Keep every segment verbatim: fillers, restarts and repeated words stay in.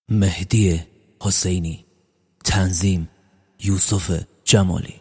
مهدی حسینی، تنظیم یوسف جمالی.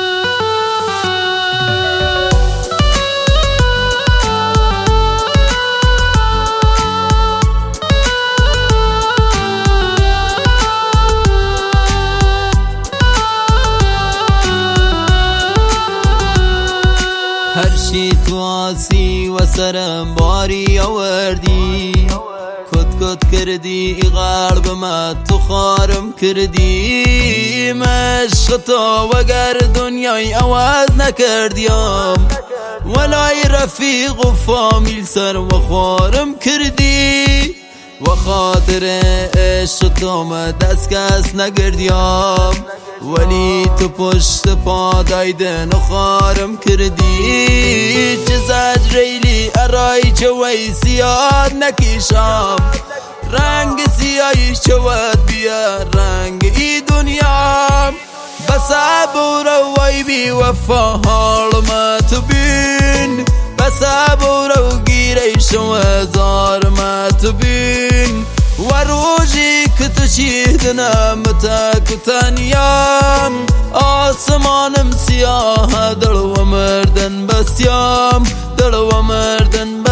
هرشی تو آسی و سرم باری آوردی، کت کت کردی ای قلب ما تو خارم کردی. مشق تو وگر دنیای عوض نکردیم، ولای رفیق و فامیل سر و خوارم کردی. و خاطر عشق تو ما دست کس نگردیم، ولی تو پشت پا دایدن و خارم کردی. چه زجریلی ارای چه وی سیاد نکیشم، رنگ سیاهی شود بیا رنگ ای دنیا. بس عبور وی بی وفا حال ما تو بین، بس عبور و گیره شو زار ما تو بین. و روزی که تو چیدنم تک تنیام، آسمانم سیاه دل و مردن بسیام، دل و مردن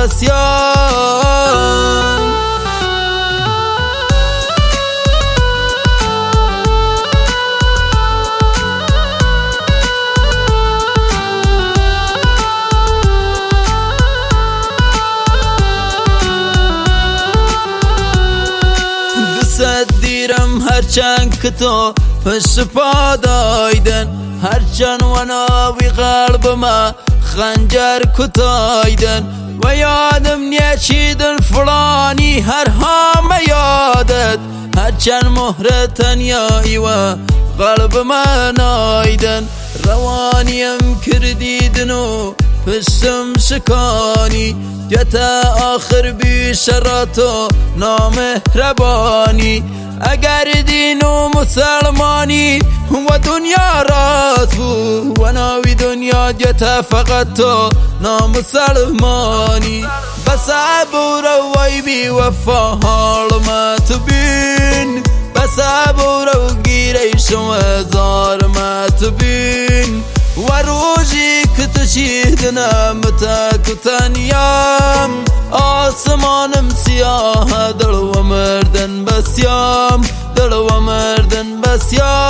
بسیام. دیرم هرچند که تو پشت پا دایدن، هرچند و ناوی قلب ما خنجر کتایدن. و یادم نیچیدن فلانی هر هام یادت، هرچند مهر تنیایی و قلب ما نایدن. روانیم کردیدن و پشتم شکانی، جتا آخر بی شرط و نامهربانی. اگر دین و مسلمانی و دنیا رات بود، و ناوی دنیا جتا فقط تو نامسلمانی. بس عبور وی بی وفا حال ما تو بین، بس عبور و گیره شو زار ما تو بین. و روزی که تو چیدنم تک تنیام، آسمانم سیاه دل و مردن بسیام، دل و مردن بسیام.